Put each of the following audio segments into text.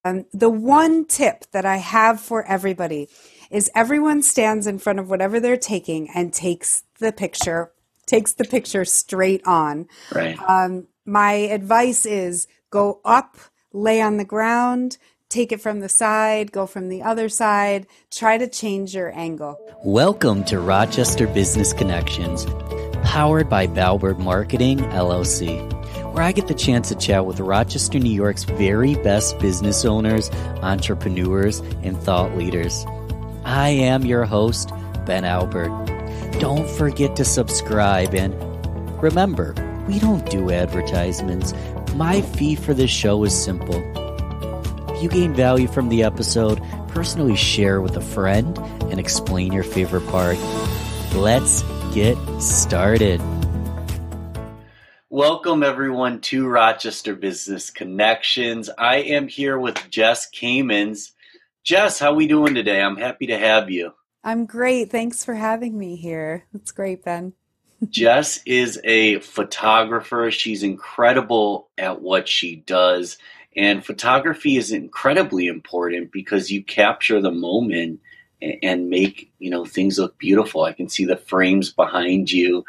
The one tip that I have for everybody is everyone stands in front of whatever they're taking and takes the picture straight on. Right. My advice is go up, lay on the ground, take it from the side, go from the other side, try to change your angle. Welcome to Rochester Business Connections, powered by Valberg Marketing, LLC, where I get the chance to chat with Rochester, New York's very best business owners, entrepreneurs, and thought leaders. I am your host, Ben Albert. Don't forget to subscribe, and remember, we don't do advertisements. My fee for this show is simple. If you gain value from the episode, personally share with a friend and explain your favorite part. Let's get started. Welcome everyone to Rochester Business Connections. I am here with Jess Kamens. Jess, how are we doing today? I'm happy to have you. I'm great. Thanks for having me here. It's great, Ben. Jess is a photographer. She's incredible at what she does. And photography is incredibly important because you capture the moment and make, things look beautiful. I can see the frames behind you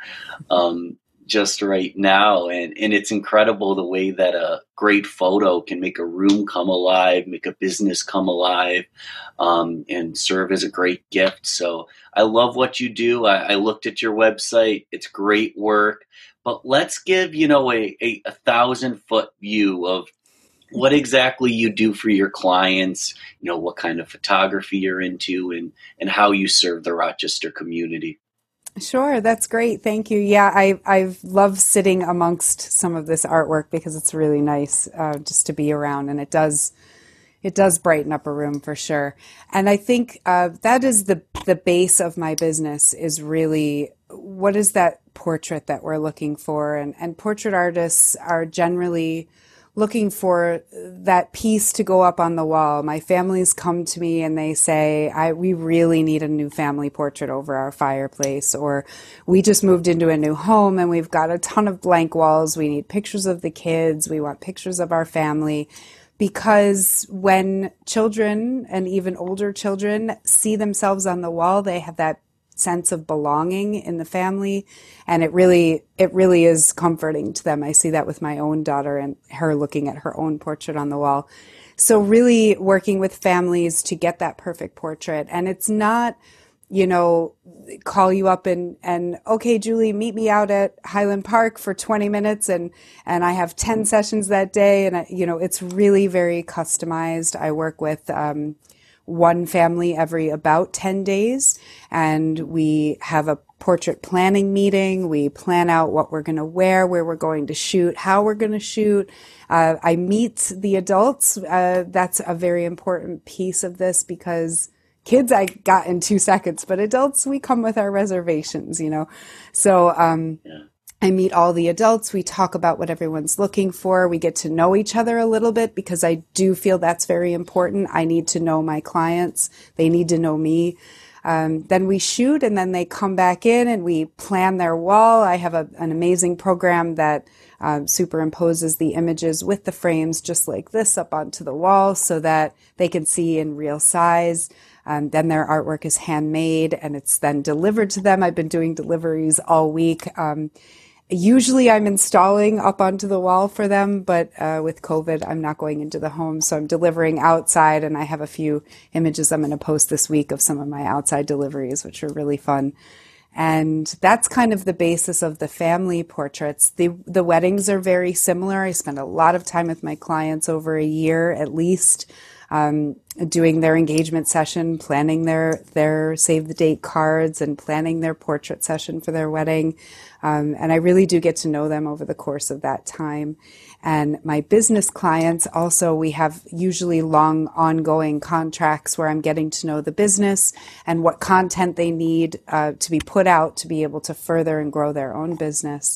just right now. And it's incredible the way that a great photo can make a room come alive, make a business come alive, and serve as a great gift. So I love what you do. I looked at your website. It's great work. But let's give, a 1,000-foot view of what exactly you do for your clients, what kind of photography you're into, and how you serve the Rochester community. Sure, that's great. Thank you. Yeah, I've loved sitting amongst some of this artwork because it's really nice just to be around, and it does brighten up a room for sure. And I think that is the base of my business is really what is that portrait that we're looking for, and portrait artists are generally looking for that piece to go up on the wall. My families come to me and they say, we really need a new family portrait over our fireplace, or we just moved into a new home and we've got a ton of blank walls. We need pictures of the kids. We want pictures of our family. Because when children and even older children see themselves on the wall, they have that sense of belonging in the family, and it really is comforting to them. I see that with my own daughter and her looking at her own portrait on the wall. So really working with families to get that perfect portrait. And it's not, call you up and okay, Julie, meet me out at Highland Park for 20 minutes and I have 10 sessions that day. And it's really very customized. I work with one family every about 10 days, and we have a portrait planning meeting. We plan out what we're going to wear, where we're going to shoot, how we're going to shoot. I meet the adults. That's a very important piece of this because kids I got in 2 seconds, but adults, we come with our reservations, So I meet all the adults. We talk about what everyone's looking for. We get to know each other a little bit because I do feel that's very important. I need to know my clients. They need to know me. Then we shoot, and then they come back in and we plan their wall. I have an amazing program that superimposes the images with the frames just like this up onto the wall so that they can see in real size. Then their artwork is handmade and it's then delivered to them. I've been doing deliveries all week. Usually I'm installing up onto the wall for them, but with COVID, I'm not going into the home. So I'm delivering outside, and I have a few images I'm going to post this week of some of my outside deliveries, which are really fun. And that's kind of the basis of the family portraits. The weddings are very similar. I spend a lot of time with my clients, over a year at least, doing their engagement session, planning their save the date cards, and planning their portrait session for their wedding. And I really do get to know them over the course of that time. And my business clients also, we have usually long ongoing contracts where I'm getting to know the business and what content they need to be put out to be able to further and grow their own business.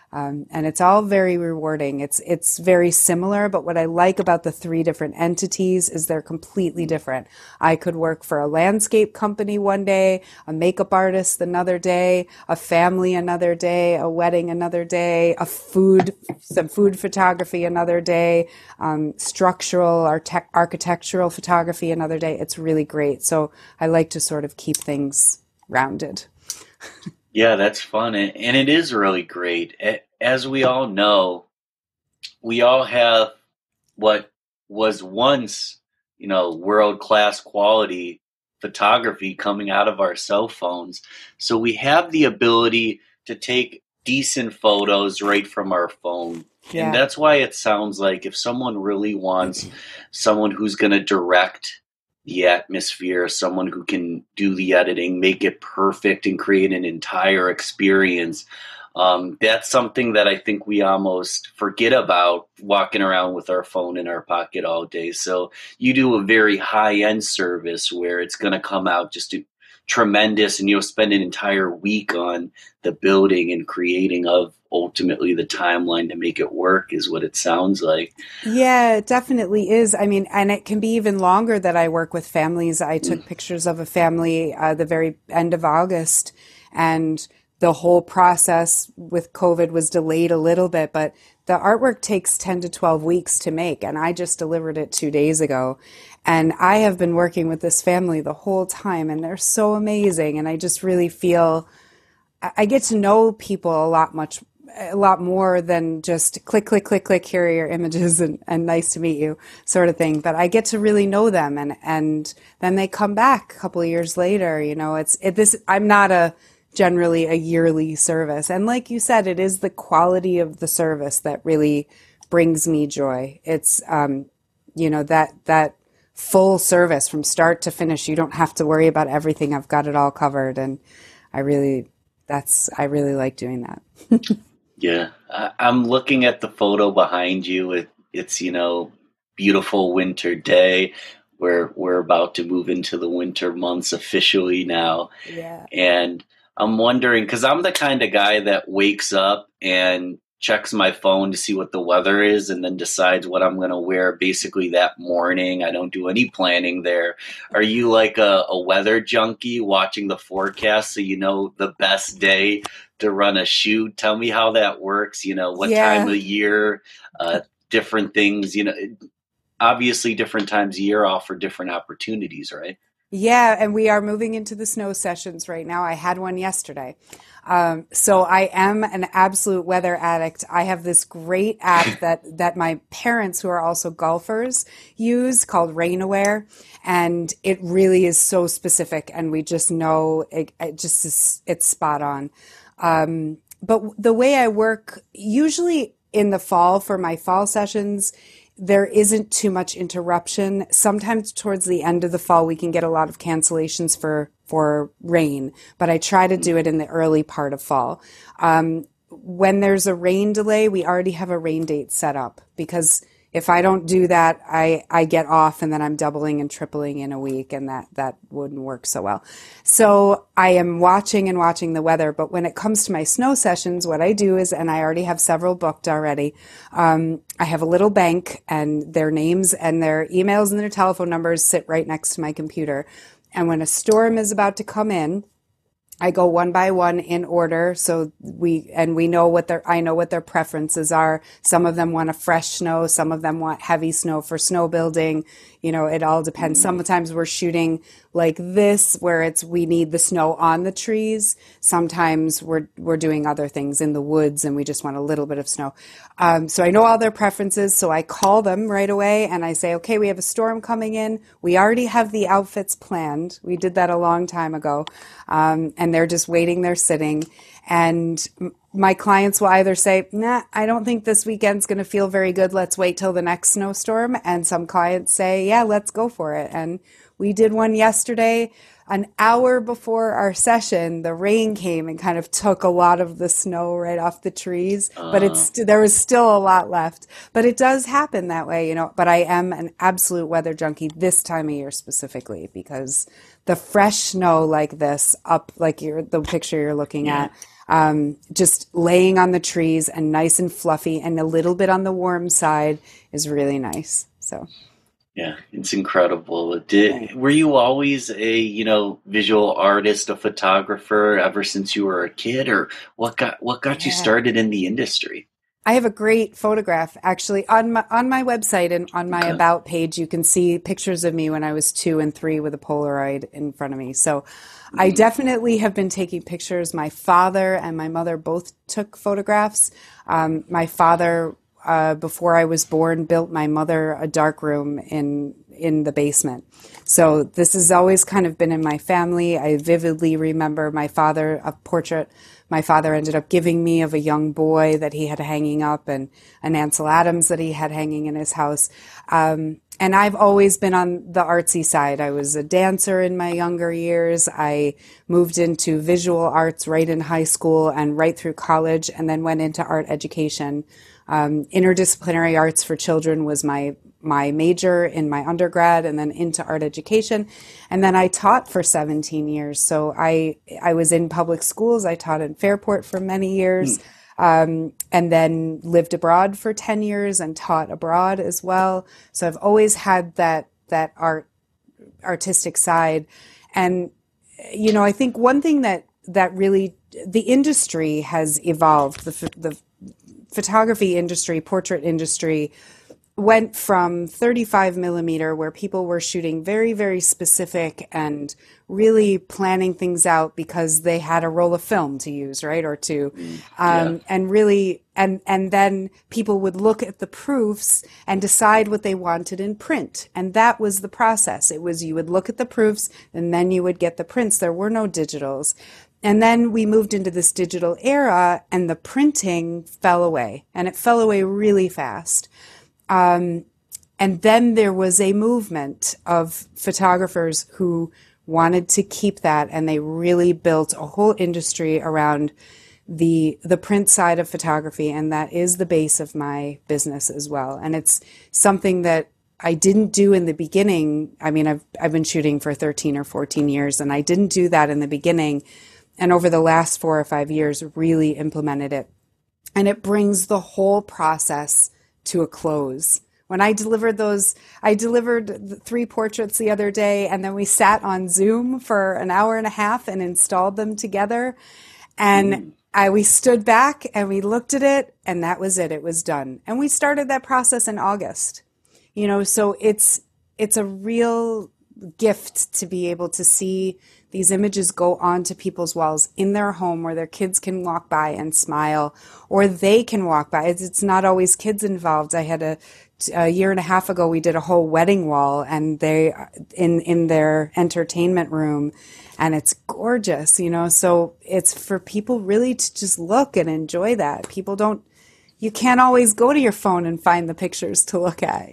And it's all very rewarding. It's very similar, but what I like about the three different entities is they're completely different. I could work for a landscape company one day, a makeup artist another day, a family another day, a wedding another day, some food photography another day, structural, architectural photography another day. It's really great. So I like to sort of keep things rounded. Yeah, that's fun. And it is really great. As we all know, we all have what was once, world class quality photography coming out of our cell phones. So we have the ability to take decent photos right from our phone. And Yeah. that's why it sounds like if someone really wants someone who's going to direct the atmosphere, someone who can do the editing, make it perfect, and create an entire experience. That's something that I think we almost forget about walking around with our phone in our pocket all day. So you do a very high end service where it's going to come out just tremendous, and you'll spend an entire week on the building and creating of ultimately the timeline to make it work, is what it sounds like. Yeah, it definitely is. I mean, and it can be even longer that I work with families. I took pictures of a family the very end of August, and the whole process with COVID was delayed a little bit, but the artwork takes 10 to 12 weeks to make, and I just delivered it 2 days ago. And I have been working with this family the whole time, and they're so amazing. And I just really feel I get to know people a lot more than just click, click, click, click, here are your images and nice to meet you sort of thing. But I get to really know them, and then they come back a couple of years later. I'm not generally a yearly service. And like you said, it is the quality of the service that really brings me joy. It's, that full service from start to finish. You don't have to worry about everything. I've got it all covered. And I really like doing that. Yeah, I'm looking at the photo behind you. It's beautiful winter day. We're about to move into the winter months officially now, Yeah. and I'm wondering, because I'm the kind of guy that wakes up and checks my phone to see what the weather is and then decides what I'm going to wear basically that morning. I don't do any planning there. Are you like a weather junkie watching the forecast so you know the best day to run a shoot? Tell me how that works, what time Yeah. of year, different things, obviously different times of year offer different opportunities, right? Yeah, and we are moving into the snow sessions right now. I had one yesterday. So I am an absolute weather addict. I have this great app that my parents, who are also golfers, use called RainAware, and it really is so specific, and we just know it's spot on. But the way I work, usually in the fall for my fall sessions, there isn't too much interruption. Sometimes towards the end of the fall, we can get a lot of cancellations for rain, but I try to do it in the early part of fall. When there's a rain delay, we already have a rain date set up, because if I don't do that, I get off, and then I'm doubling and tripling in a week, and that wouldn't work so well. So I am watching and watching the weather. But when it comes to my snow sessions, what I do is, and I already have several booked already, I have a little bank, and their names and their emails and their telephone numbers sit right next to my computer. And when a storm is about to come in, I go one by one in order. So we know I know what their preferences are. Some of them want a fresh snow. Some of them want heavy snow for snow building. It all depends. Sometimes we're shooting like this, where we need the snow on the trees. Sometimes we're doing other things in the woods, and we just want a little bit of snow. So I know all their preferences. So I call them right away, and I say, okay, we have a storm coming in. We already have the outfits planned. We did that a long time ago. And they're just waiting, they're sitting. And my clients will either say, nah, I don't think this weekend's going to feel very good. Let's wait till the next snowstorm. And some clients say, yeah, let's go for it. And we did one yesterday. an hour before our session, the rain came and kind of took a lot of the snow right off the trees, but there was still a lot left. But it does happen that way, but I am an absolute weather junkie this time of year specifically because the fresh snow like this up, like the picture you're looking at, just laying on the trees and nice and fluffy and a little bit on the warm side is really nice. So. Yeah, it's incredible. Were you always a, visual artist, a photographer ever since you were a kid, or what got you started in the industry? I have a great photograph actually on my website, and on my About page you can see pictures of me when I was 2 and 3 with a Polaroid in front of me. So I definitely have been taking pictures. My father and my mother both took photographs. My father, before I was born, built my mother a dark room in the basement. So this has always kind of been in my family. I vividly remember a portrait my father ended up giving me of a young boy that he had hanging up, and an Ansel Adams that he had hanging in his house. And I've always been on the artsy side. I was a dancer in my younger years. I moved into visual arts right in high school and right through college, and then went into art education. Interdisciplinary arts for children was my major in my undergrad, and then into art education. And then I taught for 17 years. So I was in public schools. I taught in Fairport for many years, and then lived abroad for 10 years and taught abroad as well. So I've always had that artistic side. And, I think one thing that really, the industry has evolved. The photography industry, portrait industry, went from 35 millimeter, where people were shooting very, very specific and really planning things out because they had a roll of film to use, right? Or two. And really, and then people would look at the proofs and decide what they wanted in print. And that was the process. It was, you would look at the proofs and then you would get the prints. There were no digitals. And then we moved into this digital era, and the printing fell away, and it fell away really fast. And then there was a movement of photographers who wanted to keep that, and they really built a whole industry around the print side of photography, and that is the base of my business as well. And it's something that I didn't do in the beginning. I mean, I've been shooting for 13 or 14 years, and I didn't do that in the beginning. And over the last 4 or 5 years, really implemented it. And it brings the whole process to a close. When I delivered the 3 portraits the other day, and then we sat on Zoom for an hour and a half and installed them together. And we stood back and we looked at it, and that was it. It was done. And we started that process in August. So it's a real gift to be able to see these images go onto people's walls in their home, where their kids can walk by and smile, or they can walk by. It's not always kids involved. I had a year and a half ago, we did a whole wedding wall, and they in their entertainment room, and it's gorgeous, so it's for people really to just look and enjoy that. You can't always go to your phone and find the pictures to look at,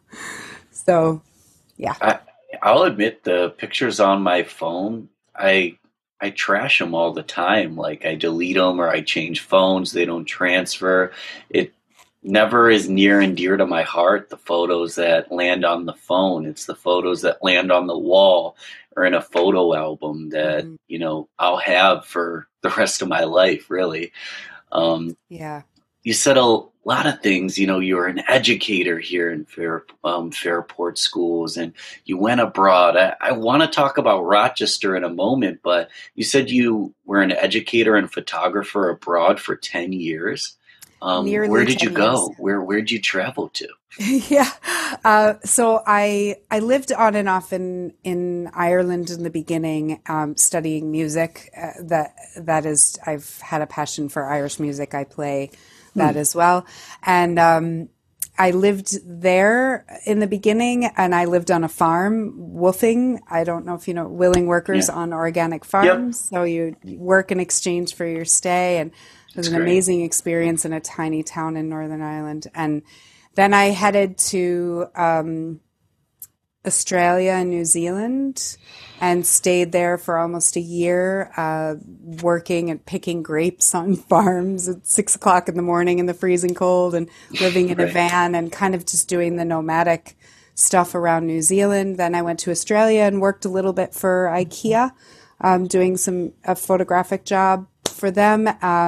so yeah. I'll admit, the pictures on my phone, I trash them all the time. Like, I delete them or I change phones. They don't transfer. It never is near and dear to my heart, the photos that land on the phone. It's the photos that land on the wall or in a photo album that, I'll have for the rest of my life, really. Yeah. You said a lot of things. You're an educator here in Fairport schools, and you went abroad. I want to talk about Rochester in a moment, but you said you were an educator and photographer abroad for 10 years. Where did you go? Where did you travel to? Yeah. So I lived on and off in Ireland in the beginning, studying music. That is, I've had a passion for Irish music. I play that as well. And I lived there in the beginning, and I lived on a farm, woofing. I don't know if you know, willing workers on organic farms. Yep. So you work in exchange for your stay, and it was an amazing experience in a tiny town in Northern Ireland. And then I headed to Australia and New Zealand and stayed there for almost a year, working and picking grapes on farms at 6 o'clock in the morning in the freezing cold and living in a Right. van and kind of just doing the nomadic stuff around New Zealand. Then I went to Australia and worked a little bit for IKEA, doing a photographic job for them.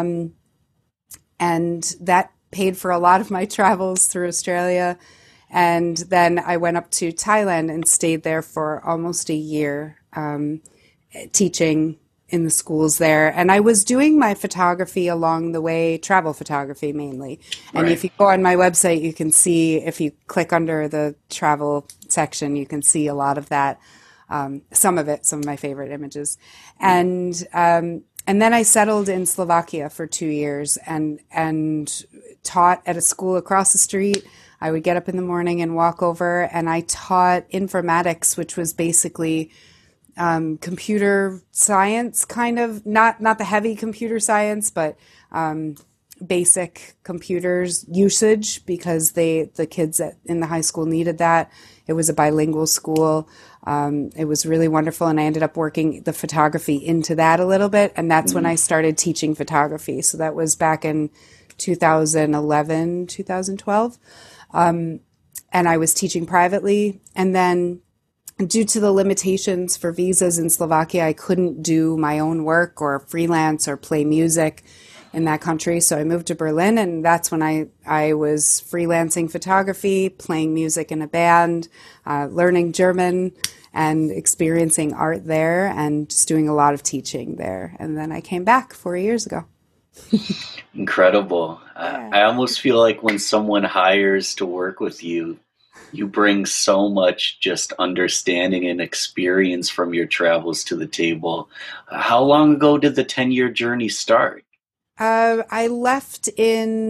And that paid for a lot of my travels through Australia. And then I went up to Thailand and stayed there for almost a year, teaching in the schools there. And I was doing my photography along the way, travel photography mainly. And if Right. you go on my website, you can see, if you click under the travel section, you can see a lot of that, some of it, some of my favorite images. And then I settled in Slovakia for 2 years and taught at a school across the street. I would get up in the morning and walk over, and I taught informatics, which was basically computer science, kind of not the heavy computer science, but basic computers usage because the kids in the high school needed that. It was a bilingual school. It was really wonderful, and I ended up working the photography into that a little bit, and that's when I started teaching photography. So that was back in 2011, 2012. And I was teaching privately, and then due to the limitations for visas in Slovakia, I couldn't do my own work or freelance or play music in that country. So I moved to Berlin, and that's when I was freelancing photography, playing music in a band, learning German, and experiencing art there, and just doing a lot of teaching there. And then I came back 4 years ago. Incredible. Yeah. I almost feel like when someone hires to work with you, you bring so much just understanding and experience from your travels to the table. How long ago did the 10-year journey start? I left in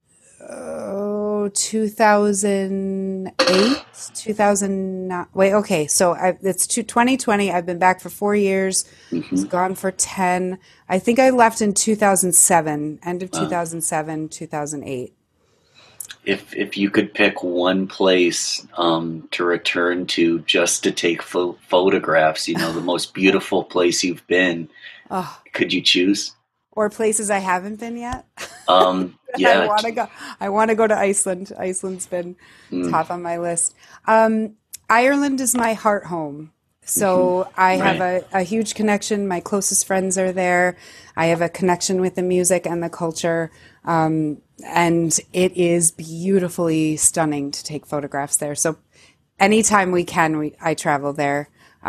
2008, 2009. Wait, okay. So it's 2020. I've been back for 4 years. Was Hmm. gone for 10. I think I left in 2007, end of Wow. 2007, 2008. If you could pick one place to return to just to take photographs, the most beautiful place you've been, Oh, could you choose? or places I haven't been yet. I Yeah. want to go. I want to go to Iceland. Iceland's been Mm, top on my list. Ireland is my heart home. So I have right. a huge connection. My closest friends are there. I have a connection with the music and the culture. And it is beautifully stunning to take photographs there. So anytime we can, I travel there.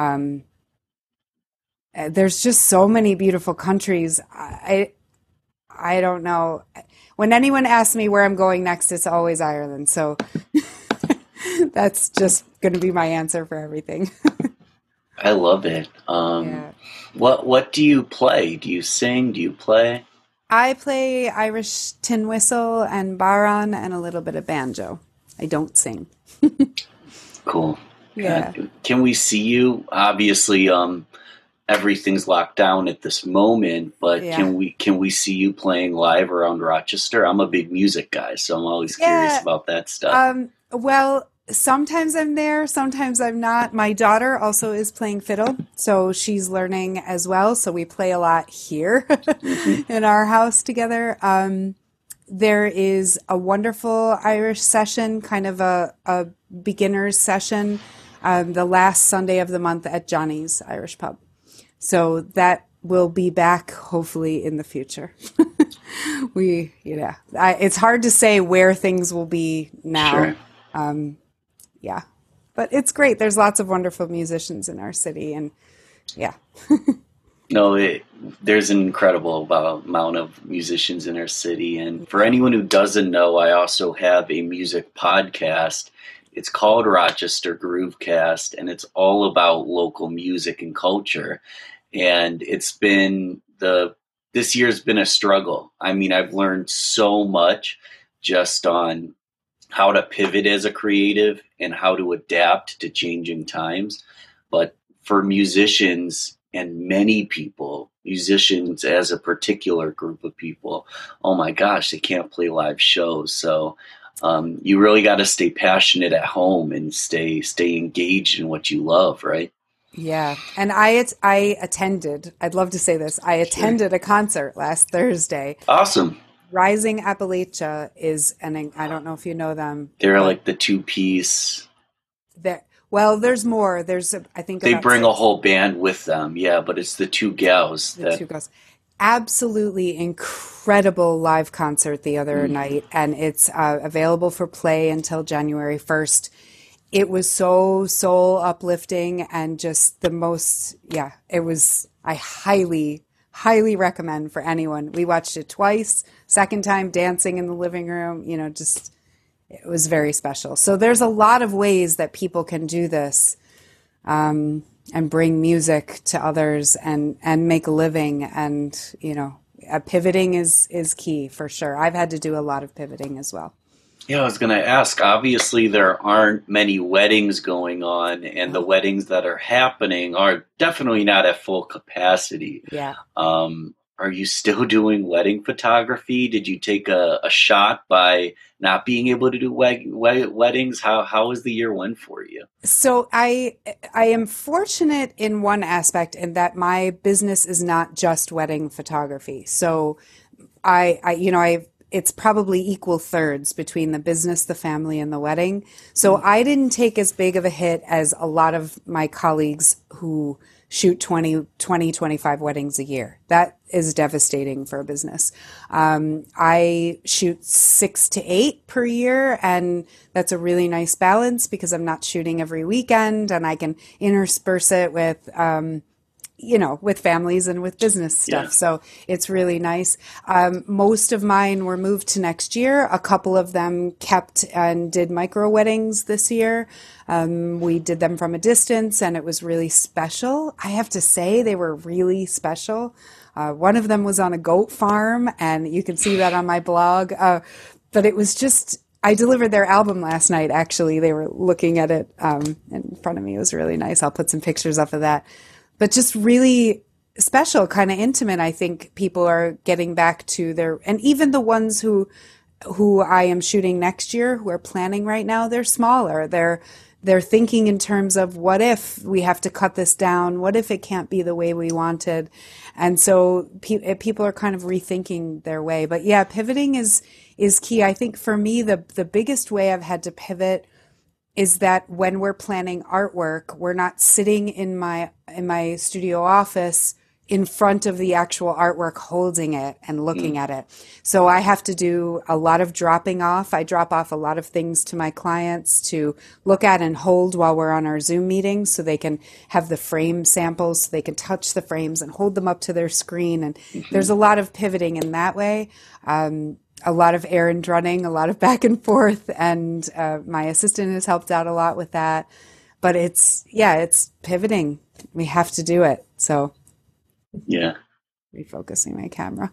There's just so many beautiful countries. I don't know. When anyone asks me where I'm going next, it's always Ireland. So that's just going to be my answer for everything. I love it. Yeah. What do you play? Do you sing? Do you play? I play Irish tin whistle and baran and a little bit of banjo. I don't sing. Cool. Yeah. Can we see you? Obviously, everything's locked down at this moment, but Yeah. can we see you playing live around Rochester? I'm a big music guy, so I'm always curious Yeah. about that stuff. Well, sometimes I'm there, sometimes I'm not. My daughter also is playing fiddle, so she's learning as well. So we play a lot here Hmm. in our house together. There is a wonderful Irish session, kind of a beginner's session, the last Sunday of the month at Johnny's Irish Pub. So that will be back hopefully in the future. It's hard to say where things will be now. Sure. Yeah, but it's great. There's lots of wonderful musicians in our city, and yeah, No, there's an incredible amount of musicians in our city. And for anyone who doesn't know, I also have a music podcast. It's called Rochester Groovecast, and it's all about local music and culture. And this year's been a struggle. I mean, I've learned so much just on how to pivot as a creative and how to adapt to changing times. But for musicians and many people, musicians as a particular group of people, oh my gosh, they can't play live shows. So You really got to stay passionate at home and stay engaged in what you love, right? Yeah, and I attended. I'd love to say this. I Sure. attended a concert last Thursday. Awesome. Rising Appalachia is an I don't know if you know them, They're but like the two piece. there. Well, there's more. I think They about bring a six. whole band with them, yeah, but it's the two gals The that. two girls. Absolutely incredible live concert the other Mhm. night, and it's available for play until January 1st. It was so soul uplifting and just the most, yeah, it was, I highly recommend for anyone. We watched it twice, second time dancing in the living room, just, it was very special. So there's a lot of ways that people can do this and bring music to others and make a living. And, pivoting is key for sure. I've had to do a lot of pivoting as well. Yeah, I was going to ask. Obviously, there aren't many weddings going on, and the No. weddings that are happening are definitely not at full capacity. Yeah. Are you still doing wedding photography? Did you take a shot by not being able to do weddings? How has the year went for you? So I am fortunate in one aspect in that my business is not just wedding photography. So I it's probably equal thirds between the business, the family, and the wedding. So Mm. I didn't take as big of a hit as a lot of my colleagues who shoot 25 weddings a year. That is devastating for a business. I shoot 6 to 8 per year, and that's a really nice balance because I'm not shooting every weekend and I can intersperse it with families and with business Yeah. stuff. So it's really nice. Most of mine were moved to next year. A couple of them kept and did micro weddings this year. We did them from a distance and it was really special. I have to say, they were really special. One of them was on a goat farm, and you can see that on my blog. But it was just, I delivered their album last night, actually. They were looking at it in front of me. It was really nice. I'll put some pictures up of that, but just really special, kind of intimate. I think people are getting back to their, and even the ones who I am shooting next year, who are planning right now, they're smaller. They're thinking in terms of what if we have to cut this down? What if it can't be the way we wanted? And so people are kind of rethinking their way. But yeah, pivoting is key. I think for me, the biggest way I've had to pivot is that when we're planning artwork, we're not sitting in my studio office in front of the actual artwork, holding it and looking Mm. at it. So I have to do a lot of dropping off. I drop off a lot of things to my clients to look at and hold while we're on our Zoom meetings so they can have the frame samples, so they can touch the frames and hold them up to their screen. And there's Hmm. a lot of pivoting in that way. A lot of errand running, a lot of back and forth, and my assistant has helped out a lot with that. But it's pivoting. We have to do it. So Yeah. refocusing my camera.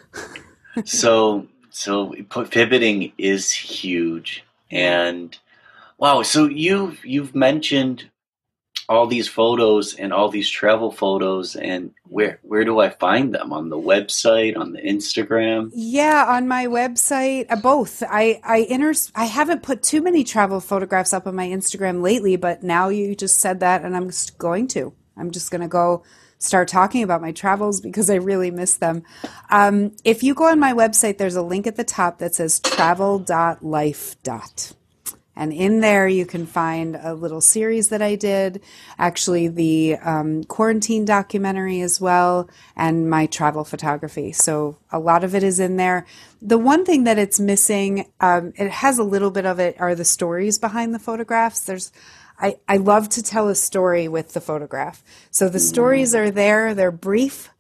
So pivoting is huge, Yeah. and wow. So you've mentioned all these photos and all these travel photos, and where do I find them? On the website, on the Instagram? Yeah, on my website, both. I haven't put too many travel photographs up on my Instagram lately, but now you just said that, and I'm just going to. I'm just going to go start talking about my travels because I really miss them. If you go on my website, there's a link at the top that says travel.life. And in there, you can find a little series that I did, actually, the quarantine documentary as well, and my travel photography. So a lot of it is in there. The one thing that it's missing, it has a little bit of it, are the stories behind the photographs. I love to tell a story with the photograph. So the stories Mm. are there, they're brief.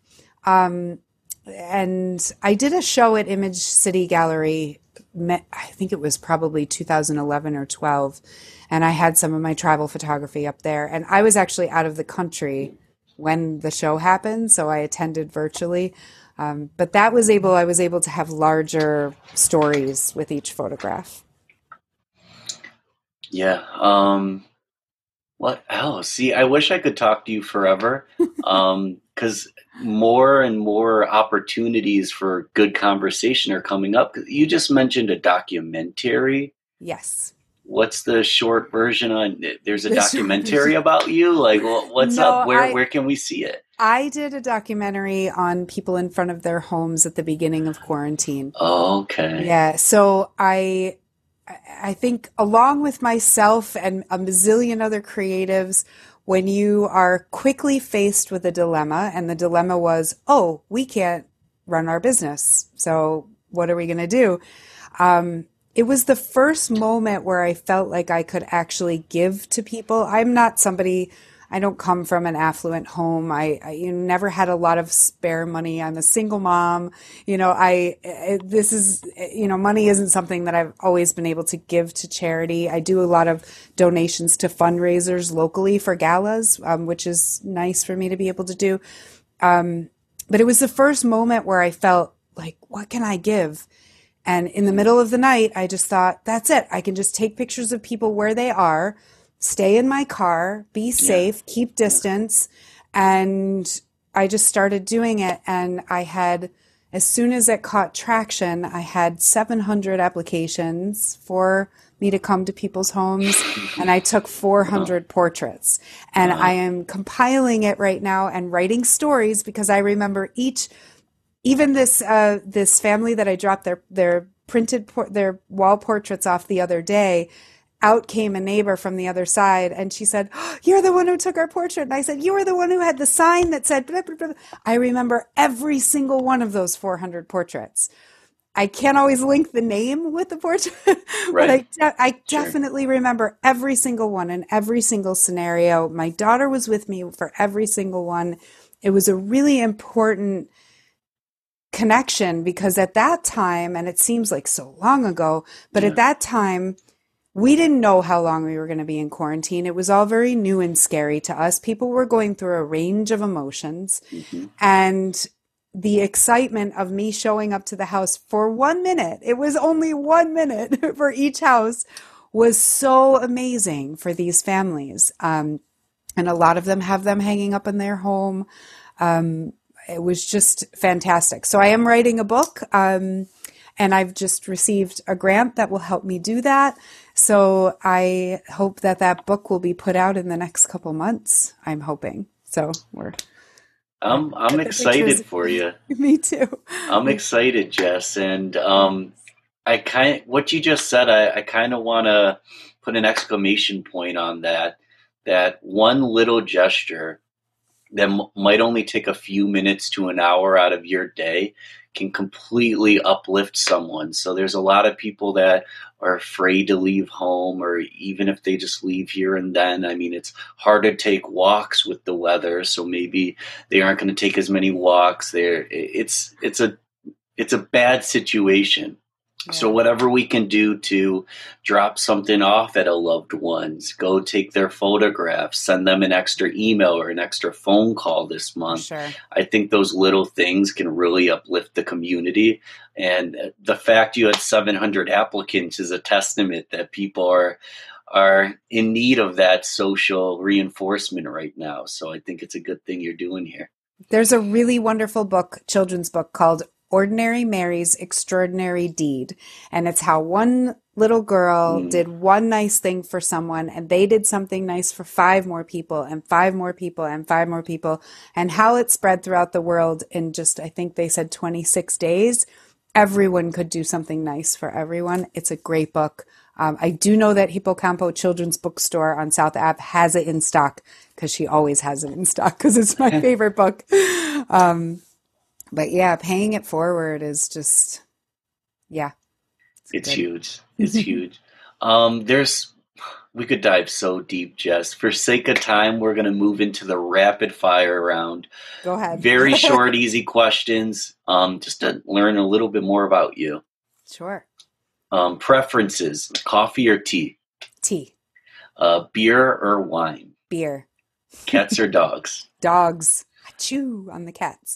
And I did a show at Image City Gallery. I think it was probably 2011 or 12, and I had some of my travel photography up there. And I was actually out of the country when the show happened, so I attended virtually. But I was able to have larger stories with each photograph. Yeah. What else? See, I wish I could talk to you forever. Because more and more opportunities for good conversation are coming up. You just mentioned a documentary. Yes. What's the short version on? There's a The short documentary version. about you. Like, what's up? No, Where can we see it? I did a documentary on people in front of their homes at the beginning of quarantine. Okay. Yeah, so I think along with myself and a bazillion other creatives, when you are quickly faced with a dilemma, and the dilemma was, oh, we can't run our business, so what are we going to do? It was the first moment where I felt like I could actually give to people. I'm not somebody, I don't come from an affluent home. I never had a lot of spare money. I'm a single mom. This is, money isn't something that I've always been able to give to charity. I do a lot of donations to fundraisers locally for galas, which is nice for me to be able to do. But it was the first moment where I felt like, what can I give? And in the middle of the night, I just thought, that's it. I can just take pictures of people where they are, stay in my car, be safe, keep distance. And I just started doing it. And as soon as it caught traction, I had 700 applications for me to come to people's homes. And I took 400 portraits. And I am compiling it right now and writing stories, because I remember even this family that I dropped their their wall portraits off the other day. Out came a neighbor from the other side, and she said, oh, "You're the one who took our portrait." And I said, "You were the one who had the sign that said blah, blah, blah." I remember every single one of those 400 portraits. I can't always link the name with the portrait, Right. but I definitely remember every single one and every single scenario. My daughter was with me for every single one. It was a really important connection, because at that time, and it seems like so long ago, but at that time, we didn't know how long we were going to be in quarantine. It was all very new and scary to us. People were going through a range of emotions. And the excitement of me showing up to the house for 1 minute, it was only 1 minute for each house, was so amazing for these families. And a lot of them have them hanging up in their home. It was just fantastic. So I am writing a book, and I've just received a grant that will help me do that. So I hope that book will be put out in the next couple months. I'm hoping. So I'm excited for you. Me too. I'm excited, Jess, and what you just said, I kind of want to put an exclamation point on that. That one little gesture that might only take a few minutes to an hour out of your day can completely uplift someone. So there's a lot of people that are afraid to leave home, or even if they just leave here and then. I mean, it's hard to take walks with the weather, so maybe they aren't going to take as many walks there. It's a bad situation. Yeah. So whatever we can do to drop something off at a loved one's, go take their photographs, send them an extra email or an extra phone call this month. Sure. I think those little things can really uplift the community. And the fact you had 700 applicants is a testament that people are in need of that social reinforcement right now. So I think it's a good thing you're doing here. There's a really wonderful children's book called Ordinary Mary's Extraordinary Deed. And it's how one little girl did one nice thing for someone, and they did something nice for 5 more people and 5 more people and 5 more people, and how it spread throughout the world in just, I think they said 26 days. Everyone could do something nice for everyone. It's a great book. I do know that Hippocampo Children's Bookstore on South Ave has it in stock, because she always has it in stock, because it's my favorite book. But yeah, paying it forward is just, yeah. It's huge. It's huge. We could dive so deep, Jess. For sake of time, we're going to move into the rapid fire round. Go ahead. Very short, easy questions, just to learn a little bit more about you. Sure. Preferences, coffee or tea? Tea. Beer or wine? Beer. Cats or dogs? Dogs. Achoo on the cats.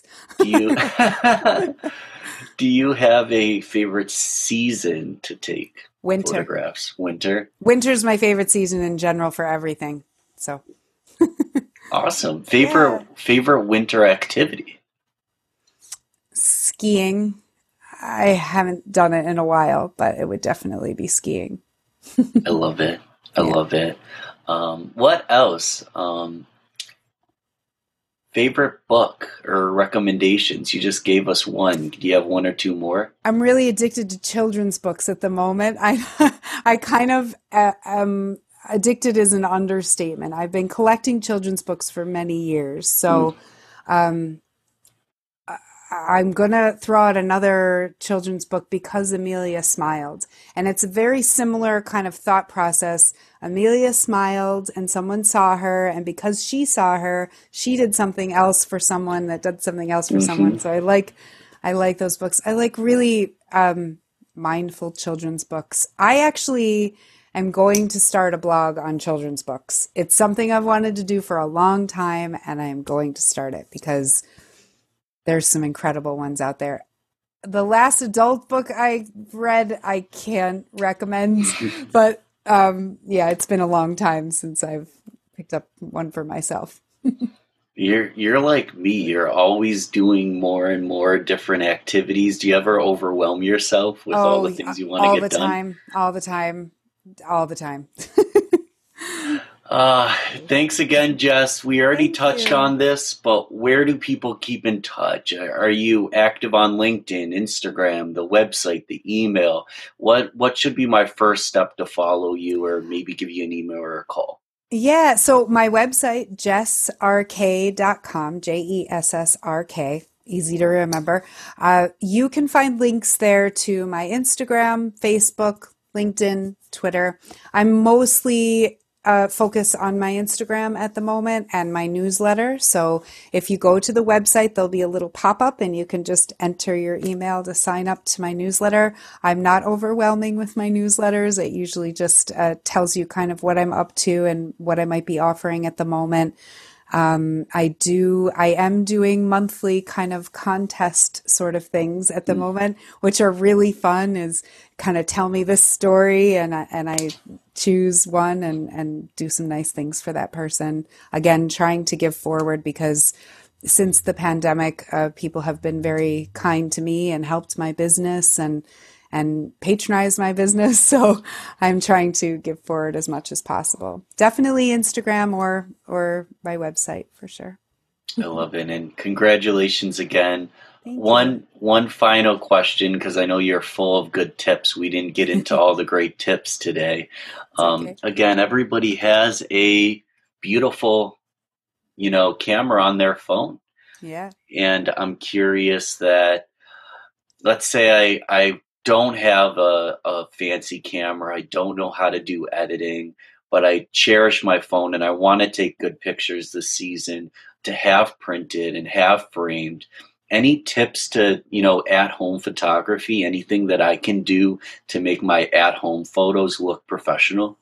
Do you have a favorite season to take Winter. photographs? Winter? Winter's my favorite season in general for everything. So awesome. Favorite winter activity? skiing. I haven't done it in a while, but it would definitely be skiing. I love it. I Yeah. love it. What else? Favorite book or recommendations? You just gave us one. Do you have one or two more? I'm really addicted to children's books at the moment. I kind of am addicted is an understatement. I've been collecting children's books for many years. So I'm going to throw out another children's book, Because Amelia Smiled. And it's a very similar kind of thought process. Amelia smiled and someone saw her. And because she saw her, she did something else for someone that did something else for someone. So I like those books. I like really mindful children's books. I actually am going to start a blog on children's books. It's something I've wanted to do for a long time, and I am going to start it because there's some incredible ones out there. The last adult book I read, I can't recommend, but yeah, it's been a long time since I've picked up one for myself. You're like me. You're always doing more and more different activities. Do you ever overwhelm yourself with all the things you want to get done? All the time. Thanks again, Jess. We already Thank touched you. on this, but where do people keep in touch? Are you active on LinkedIn, Instagram, the website, the email? What should be my first step to follow you or maybe give you an email or a call? Yeah, so my website, jessrk.com, JESSRK, easy to remember. You can find links there to my Instagram, Facebook, LinkedIn, Twitter. I'm mostly focused on my Instagram at the moment and my newsletter. So if you go to the website, there'll be a little pop-up and you can just enter your email to sign up to my newsletter. I'm not overwhelming with my newsletters. It usually just tells you kind of what I'm up to and what I might be offering at the moment. I am doing monthly kind of contest sort of things at the moment, which are really fun, is kind of tell me this story and I choose one and do some nice things for that person. Again, trying to give forward because since the pandemic, people have been very kind to me and helped my business and patronize my business. So I'm trying to give forward as much as possible. Definitely Instagram or my website for sure. I love it. And congratulations again. Thank you. One final question, because I know you're full of good tips. We didn't get into all the great tips today. Okay. Again, everybody has a beautiful, camera on their phone. Yeah. And I'm curious that, let's say I don't have a fancy camera. I don't know how to do editing, but I cherish my phone and I want to take good pictures this season to have printed and have framed. Any tips to, at-home photography, anything that I can do to make my at-home photos look professional?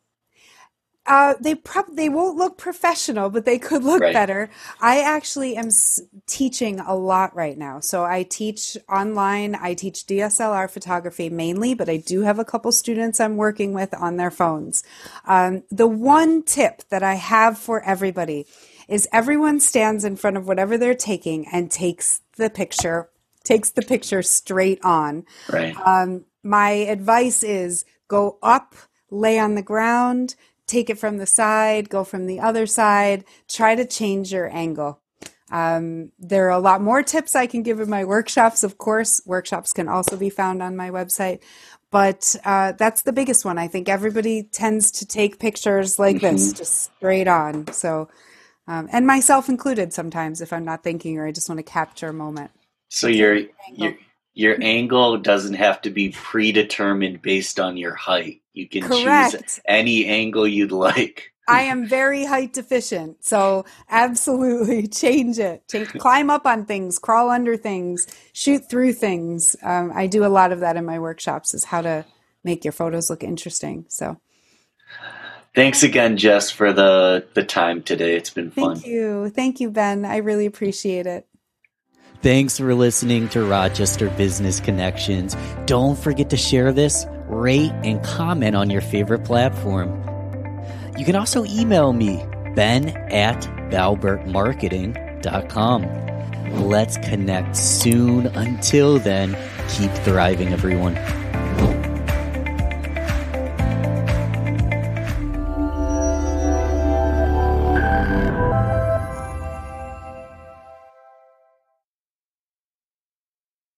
They won't look professional, but they could look Right. better. I actually am teaching a lot right now. So I teach online. I teach DSLR photography mainly, but I do have a couple students I'm working with on their phones. The one tip that I have for everybody is everyone stands in front of whatever they're taking and takes the picture straight on. Right. My advice is go up, lay on the ground, take it from the side, go from the other side, try to change your angle. There are a lot more tips I can give in my workshops. Of course, workshops can also be found on my website, but that's the biggest one. I think everybody tends to take pictures like this, just straight on. So, and myself included sometimes if I'm not thinking or I just want to capture a moment. So your angle doesn't have to be predetermined based on your height. You can choose Correct. any angle you'd like. I am very height deficient, so absolutely change it. Climb up on things, crawl under things, shoot through things. I do a lot of that in my workshops, is how to make your photos look interesting. So Thanks again, Jess, for the time today. It's been fun. Thank you, Ben. I really appreciate it. Thanks for listening to Rochester Business Connections. Don't forget to share this, rate, and comment on your favorite platform. You can also email me, ben@balbertmarketing.com. Let's connect soon. Until then, keep thriving, everyone.